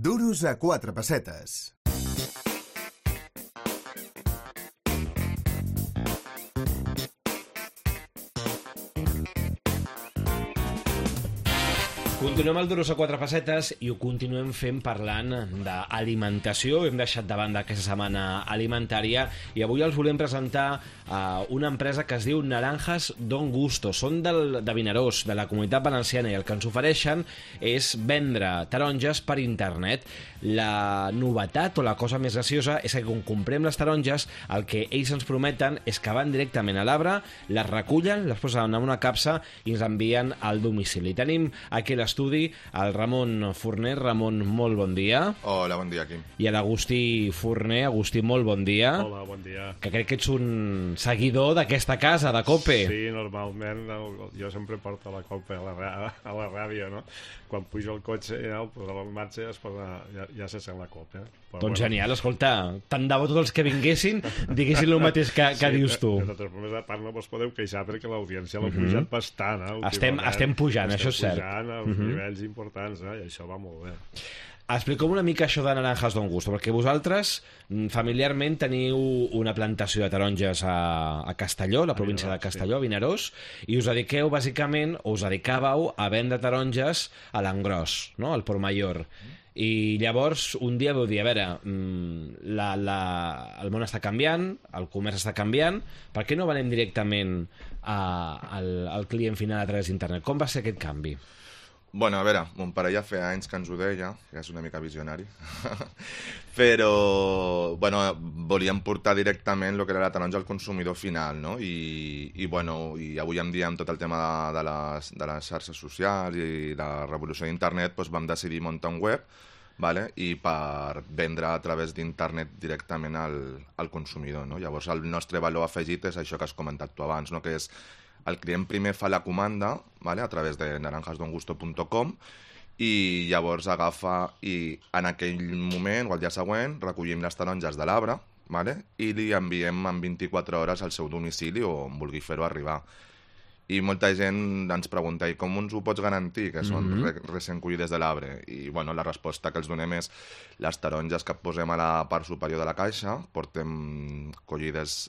Duros a 4 pessetes. Continuem al Duros a 4 pessetes i ho continuem fent parlant d'alimentació. Hem deixat de banda aquesta setmana alimentària i avui els volem presentar una empresa que es diu Naranjas Don Gusto. Són de Vinaròs, de la Comunitat Valenciana, i el que ens ofereixen és vendre taronges per internet. La novetat o la cosa més graciosa és que quan comprem les taronges el que ells ens prometen és que van directament a l'arbre, les recullen, les posen en una capsa i ens envien al domicili. Tenim aquí l'estudi el Ramon Forner. Ramon, molt bon dia. Hola, bon dia, Quim. I l'Agustí Forner. Agustí, molt bon dia. Hola, bon dia. Que crec que ets un seguidor d'aquesta casa, de COPE. Sí, normalment jo sempre porto la COPE a la ràdio, no? Quan pujo al cotxe ja el poso en marxa i ja se sent la COPE. Però doncs genial, escolta, tant de bo tots els que vinguessin diguessin el mateix que dius tu. De totes formes, a part no vos podeu queixar perquè l'audiència l'ha pujat bastant. Estem pujant, això és cert. Estem pujant als nivells importants, i això va molt bé. Expliqueu una mica això de Naranjas Don Gusto, perquè vosaltres familiarment teniu una plantació de taronges a Castelló, la província de Castelló, a Vinaròs, i us dediqueu bàsicament, o us dedicàveu a vendre taronges a l'engròs, no? Al Port Mayor. I llavors un dia vau dir, a veure, el món està canviant, el comerç està canviant, per què no venem directament al client final a través d'internet? Com va ser aquest canvi? Bueno, a veure, mon pare ja feia anys que ens ho deia, que és una mica visionari, però bueno, volíem portar directament el que era la taronja al consumidor final, no? I avui en dia, amb tot el tema de les xarxes socials i de la revolució d'internet, doncs vam decidir muntar un web, vale? I per vendre a través d'internet directament al consumidor, no? Llavors el nostre valor afegit és això que has comentat tu abans, no? Que és el client primer fa la comanda, vale? A través de naranjasdongusto.com, i llavors agafa i en aquell moment o el dia següent recollim les taronges de l'arbre, vale? I li enviem en 24 hores al seu domicili o on vulgui fer-ho arribar. I molta gent ens pregunta, i com ens ho pots garantir, que són recent collides de l'arbre? I bueno, la resposta que els donem és les taronges que posem a la part superior de la caixa, portem collides,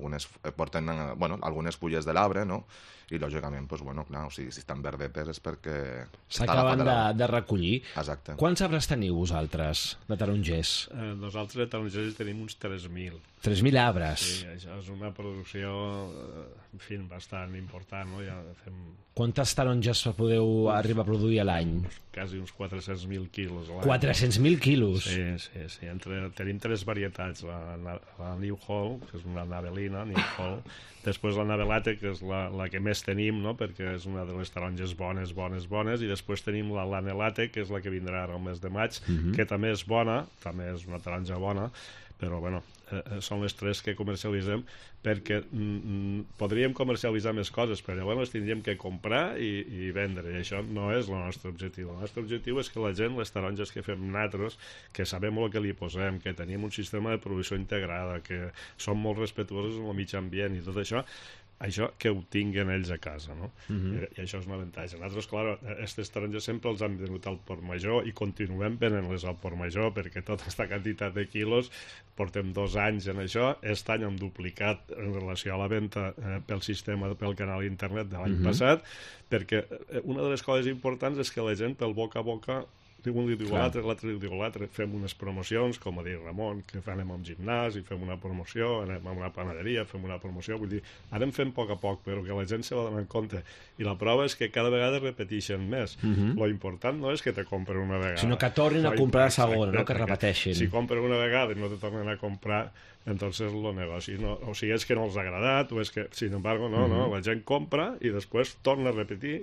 algunes fulles de l'arbre, no? I lògicament, doncs, bueno, clar, o sigui, si estan verdetes és perquè s'acaben de recollir. Exacte. Quants arbres teniu vosaltres de tarongers? Nosaltres de tarongers tenim uns 3.000. 3.000 arbres? Sí, això és una producció, en fi, bastant important, no? Ja fem... Quantes taronges podeu arribar a produir a l'any? Quasi uns 400.000 quilos a l'any. 400.000 quilos? Sí. Tenim 3 varietats. La New Hall, que és una navelina, New Hall. Després la navelate, que és la que més tenim, no? Perquè és una de les taronges bones, i després tenim la lanelate, que és la que vindrà ara el mes de maig, que també és bona, també és una taronja bona, però bueno, són les 3 que comercialitzem, perquè podríem comercialitzar més coses, però llavors les tindríem que comprar i vendre, i això no és el nostre objectiu. El nostre objectiu és que la gent, les taronges que fem nosaltres, que sabem el que li posem, que tenim un sistema de producció integrada, que som molt respetuosos amb el mig ambient i tot això que ho tinguen ells a casa, no? I això és un avantatge. Nosaltres, clar, aquestes taronges sempre els hem venut al Port Major i continuem venent-les al Port Major perquè tota aquesta quantitat de quilos portem 2 anys en això. Aquest any hem duplicat en relació a la venda pel sistema, pel canal internet de l'any passat, perquè una de les coses importants és que la gent pel boca a boca un li diu l'altre, l'altre li diu l'altre. Fem unes promocions, com a dir Ramon, que anem a un gimnàs i fem una promoció, anem a una panaderia, fem una promoció. Vull dir, ara en fem a poc, però que la gent se va donar compte. I la prova és que cada vegada repeteixen més. Lo important no és que te compren una vegada, sinó que tornin a comprar la segona, no? Que repeteixin. Si compren una vegada i no te tornen a comprar, entonces el negoci no, o sigui, és que no els ha agradat, o és que, sin embargo, no, la gent compra i després torna a repetir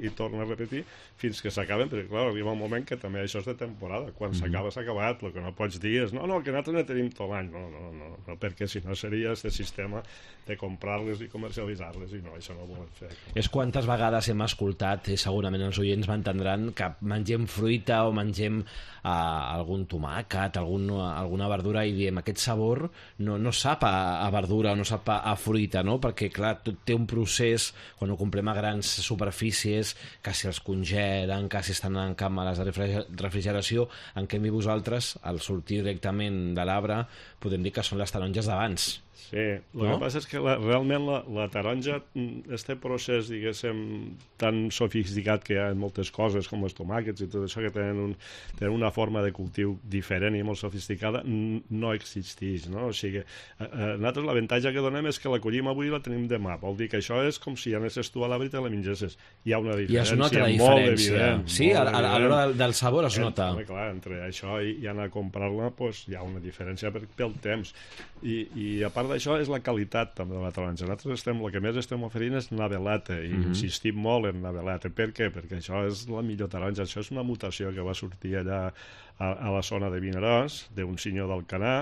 fins que s'acaben, perquè clar, arriba un moment que també això és de temporada, quan s'acaba s'ha acabat, el que no pots dir és no, que nosaltres no tenim tot l'any, no, perquè si no seria aquest sistema de comprar-les i comercialitzar-les, i no, això no ho volem fer. És quantes vegades hem escoltat, i segurament els oients m'entendran, que mengem fruita o mengem algun tomàquet, alguna verdura, i diem, aquest sabor no sap a verdura o no sap a fruita, no? Perquè, clar, tot té un procés, quan ho comprem a grans superfícies, que si els congelen, que si estan en càmeres de refrigeració. En canvi, vosaltres, al sortir directament de l'arbre, podem dir que són les taronges d'abans. Sí, el que passa és que realment la taronja, este procés, diguéssim, tan sofisticat que hi ha en moltes coses, com els tomàquets i tot això, que tenen una forma de cultiu diferent i molt sofisticada, no existeix, no? O sigui, nosaltres l'avantatge que donem és que la collim avui i la tenim demà. Vol dir que això és com si anessis tu a l'arbre i te la mengessis. Hi ha una diferència molt evident. Sí, a l'hora del sabor es nota. Clar, entre això i anar a comprar-la, hi ha una diferència pel temps. I a part d'això és la qualitat també de la taronja. Nosaltres el que més estem oferint és navelata i insistim molt en navelata. Per què? Perquè això és la millor taronja. Això és una mutació que va sortir allà a la zona de Vinaròs, d'un senyor d'Alcanar,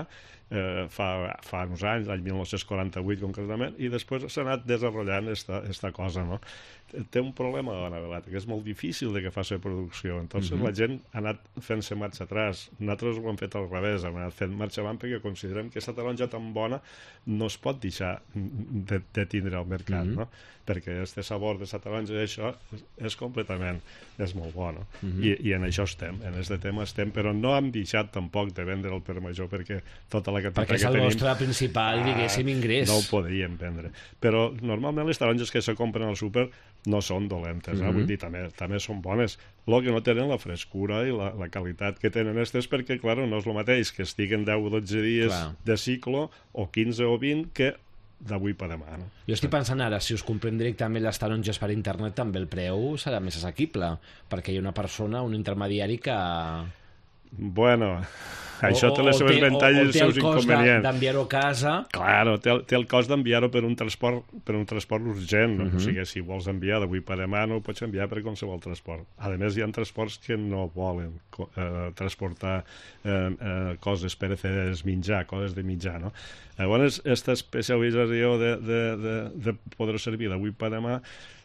fa uns anys, l'any 1948 concretament, i després s'ha anat desenvolupant esta cosa, no? Té un problema la navelata, que és molt difícil de que faci producció. Entonces la gent ha anat fent-se marxa atrás. Nosaltres ho hem fet al revés, hem anat fent marxa avant perquè considerem que aquesta taronja tan bona no es pot deixar de tindre al mercat, no? Perquè este sabor d'aquesta taronja, això és completament, és molt bo, no? I en això estem, en este tema estem, però no hem deixat tampoc de vendre el per major perquè tota la quantitat que tenim... Perquè és el nostre principal, diguéssim, ingrés. No ho podríem vendre. Però normalment les taronges que se compren al súper no són dolentes, vull dir, també són bones. El que no tenen la frescura i la qualitat que tenen aquestes, perquè, clar, no és el mateix que estiguen 10 o 12 dies de ciclo, o 15 o 20, que d'avui per demà, no? Jo estic pensant ara, si us comprem directament les taronges per internet, també el preu serà més assequible, perquè hi ha una persona, un intermediari que... Bueno, això té les seves avantatges i els seus inconvenients. O té el cost d'enviar-ho a casa. Claro, té el cost d'enviar-ho per un transport urgent. O sigui, si vols enviar d'avui per demà, no ho pots enviar per qualsevol transport. A més, hi ha transports que no volen transportar coses perecederes, menjar, coses de menjar, no? Llavors, aquesta especialització de poder servir d'avui per demà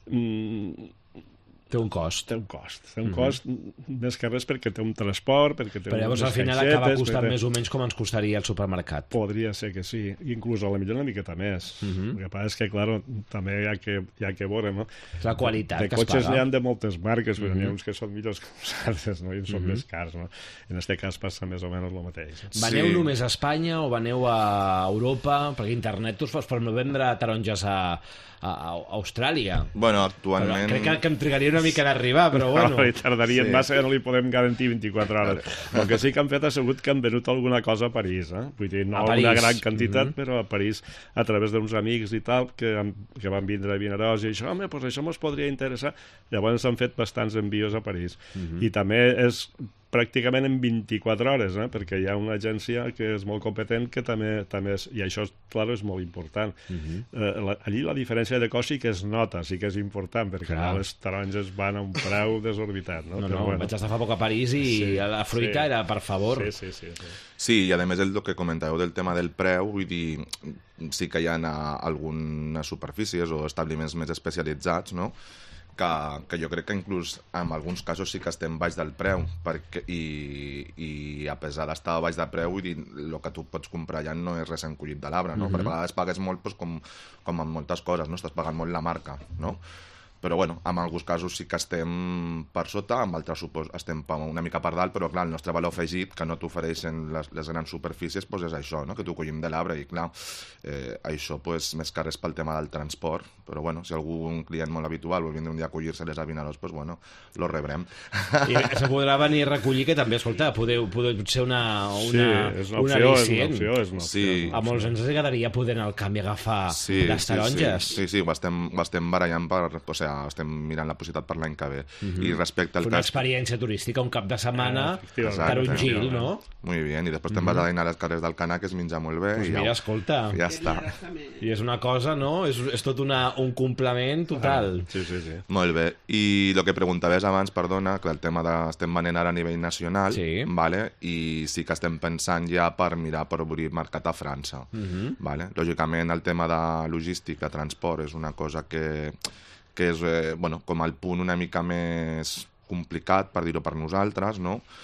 té un cost. Té un cost més que res perquè té un transport, perquè té però llavors al final acaba costant més o menys com ens costaria al supermercat. Podria ser que sí, inclús a la millor una miqueta més. El que passa és que, clar, també hi ha que veure, no? La qualitat que es paga. De cotxes n'hi ha de moltes marques, però n'hi ha uns que són millors que uns altres, no? I són més cars, no? En aquest cas passa més o menys el mateix. Veneu només a Espanya o veneu a Europa? Perquè internet us fas per no vendre taronges a Austràlia. Bueno, actualment... Però crec que em trigaria una mica d'arribar, però bueno. No, tardarien massa que no li podem garantir 24 hores. El que sí que han fet ha sigut que han venut alguna cosa a París, Vull dir, no una gran quantitat, però a París, a través d'uns amics i tal, que van vindre a Vinaròs i això, home, doncs això mos podria interessar. Llavors han fet bastants envios a París. I també és pràcticament en 24 hores, perquè hi ha una agència que és molt competent que també és, i això, clar, és molt important. Allí la diferència de cost sí que es nota, sí que és important, perquè les taronges van a un preu desorbitat. No, vaig estar fa poc a París i la fruita era per favor. Sí, i a més el que comentàveu del tema del preu, vull dir, sí que hi ha algunes superfícies o establiments més especialitzats, no?, que jo crec que inclús en alguns casos sí que estem baix del preu i a pesar d'estar baix del preu, vull dir, el que tu pots comprar ja no és res encollit de l'arbre, no? Perquè a vegades pagues molt com en moltes coses, no? Estàs pagant molt la marca, no? Però, bueno, en alguns casos sí que estem per sota, en altres estem una mica per dalt, però, clar, el nostre valor afegit, que no t'ofereixen les grans superfícies, doncs és això, no?, que t'ho collim de l'arbre, i, clar, això, doncs, més car és pel tema del transport, però, bueno, si algun client molt habitual vol vindre un dia a collir-se-les a Vinaròs, doncs, bueno, lo rebrem. I se podrà venir a recollir, que també, escolta, podeu ser una al·licient. És una opció. A molts ens agradaria poder anar al camp i agafar les taronges. Sí, ho estem barallant estem mirant la possibilitat per l'any que ve. I respecte al una experiència turística, un cap de setmana per un gil, no? Muy bien, i després te'n vas a dinar a les carrers d'Alcanar, que es menja molt bé. Pues mira, escolta. Ja està. I és una cosa, no? És tot un complement total. Sí. Molt bé. I el que preguntaves abans, perdona, que el tema estem venent ara a nivell nacional, vale? I sí que estem pensant ja per mirar per obrir mercat a França. Vale? Lògicament, el tema de logística, transport, és una cosa que és, com el punt una mica més complicat, per dir-ho per nosaltres, no?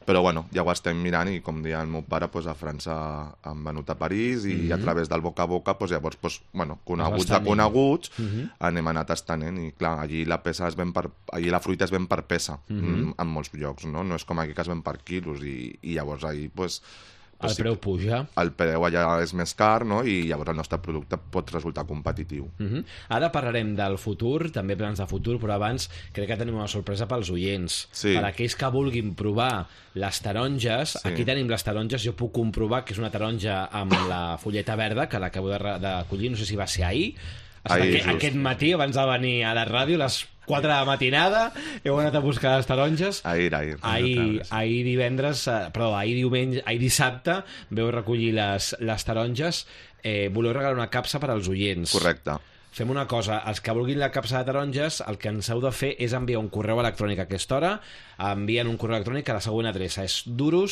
Però bueno, ja ho estem mirant i com deia el meu pare, pues, a França han venut a París i a través del boca a boca, pues, llavors, pues, bueno, coneguts de coneguts, anem anat estenent i clar, allí la peça es ven allí la fruita es ven per peça en molts llocs, no? No és com aquí que es ven per quilos i llavors ahí pues, el preu puja. El preu allà és més car, no? I llavors el nostre producte pot resultar competitiu. Ara parlarem del futur, també plans de futur, però abans crec que tenim una sorpresa pels oients. Sí. Per aquells que vulguin provar les taronges, aquí tenim les taronges, jo puc comprovar que és una taronja amb la fulleta verda, que l'acabo de collir, no sé si va ser ahir. Aquest matí, abans de venir a la ràdio, les 4 de la matinada, heu anat a buscar les taronges. Ahir divendres, ahir dissabte, veu recollir les taronges. Voleu regalar una capsa per als oients. Correcte. Fem una cosa, els que vulguin la capsa de taronges, el que ens heu de fer és enviar un correu electrònic a aquesta hora, envien un correu electrònic a la següent adreça, és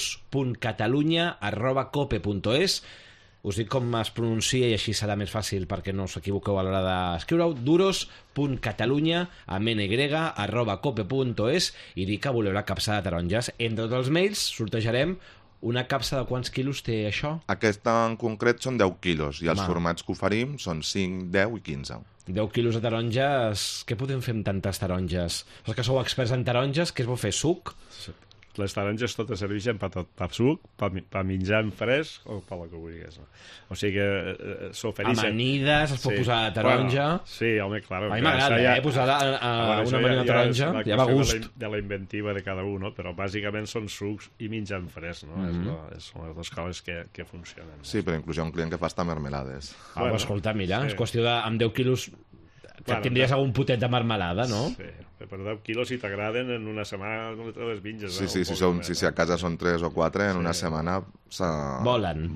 duros.catalunya@cope.es. Us dic com es pronuncia i així serà més fàcil perquè no us equivoqueu a l'hora d'escriure-ho. duros.catalunya@cope.es i dir que voleu la capsa de taronges. Entre tots els mails sortejarem una capsa de quants quilos té això? Aquesta en concret són 10 quilos i els formats que oferim són 5, 10 i 15. 10 quilos de taronges, què podem fer amb tantes taronges? Els que sou experts en taronges, què es vol fer? Suc? Les taronges totes serveixen per tot, per suc, per menjar en fresc o per la que vulguis. O sigui que s'ofereixen... Amanides, es pot posar taronja... Bueno, sí, home, clar. A mi m'agrada, posar una amanida taronja, ja va gust. De la inventiva de cada un, no? Però bàsicament són sucs i menjar en fresc, no? Són les dues coses que funcionen. Sí, però inclús hi ha un client que fa hasta mermelades. Bueno, escolta, mira, és qüestió de, amb 10 quilos... Que tindries algun potet de marmelada, no? Sí, per 10 quilos, si t'agraden, en una setmana no te les menges. Sí, si a casa són 3 o 4, en una setmana volen.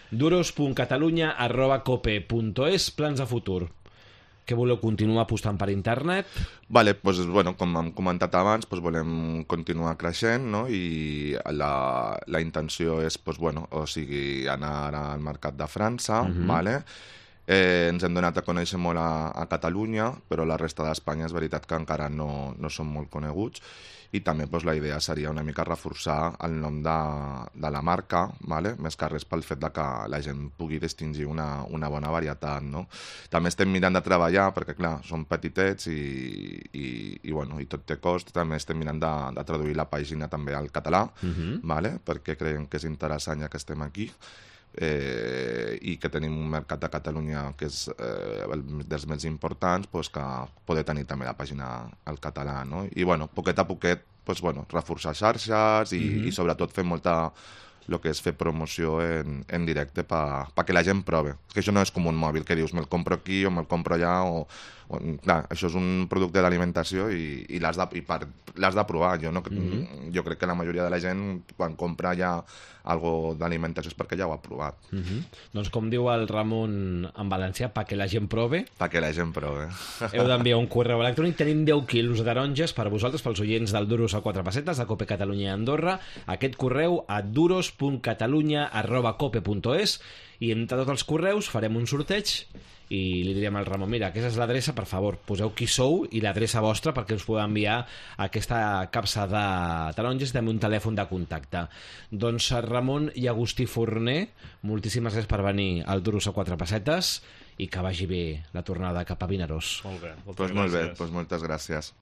duros.catalunya@cope.es. Plans de futur. Què voleu continuar apostant per internet? Vale, pues, bueno, com hem comentat abans, pues, volem continuar creixent, no? I la intenció és pues, bueno, o sigui, anar al mercat de França, vale? Ens hem donat a conèixer molt a Catalunya, però la resta d'Espanya és veritat que encara no són molt coneguts, i també doncs, la idea seria una mica reforçar el nom de la marca, vale? Més que res pel fet de que la gent pugui distingir una bona varietat, no? També estem mirant de treballar, perquè clar, som petitets i tot té cost, també estem mirant de traduir la pàgina també al català, vale? Perquè creiem que és interessant ja que estem aquí, i que tenim un mercat de Catalunya que és dels més importants, pues, que poder tenir també la pàgina al català, no? I bueno, poquet a poquet pues, bueno, reforçar xarxes i sobretot fer molta el que és fer promoció en directe perquè la gent prove. Que això no és com un mòbil que dius me'l compro aquí o me'l compro allà clar, això és un producte d'alimentació i l'has de provar. Jo crec que la majoria de la gent quan compra ja algo d'alimentació és perquè ja ho ha provat. Doncs com diu el Ramon en valencià, perquè la gent prove. Perquè la gent prove. Heu d'enviar un correu electrònic. Tenim 10 quilos de taronges per a vosaltres, pels oients del Duros a 4 pessetes, de Cope Catalunya i Andorra. Aquest correu a duros.catalunya@cope.es i entre tots els correus farem un sorteig i li direm al Ramon, mira, aquesta és l'adreça, per favor, poseu qui sou i l'adreça vostra perquè us podeu enviar aquesta capsa de taronges i també un telèfon de contacte. Doncs Ramon i Agustí Forner, moltíssimes gràcies per venir al Duros a 4 pessetes i que vagi bé la tornada cap a Vinaròs. Molt bé, moltes gràcies. Moltes gràcies.